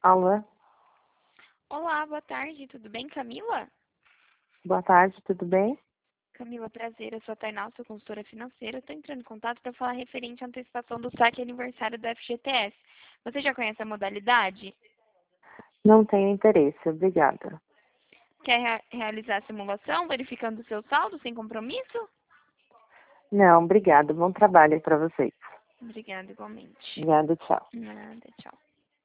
Alô, Olá, boa tarde, tudo bem, Camila? boa tarde, tudo bem? Camila, prazer, eu sou a Tainá, sou consultora financeira. Estou entrando em contato para falar referente à antecipação do saque aniversário do FGTS. Você já conhece a modalidade? Não tenho interesse, obrigada. Quer realizar a simulação, verificando o seu saldo sem compromisso? Não, obrigada, bom trabalho para vocês. Obrigada, igualmente. Obrigada, tchau. Nada, tchau.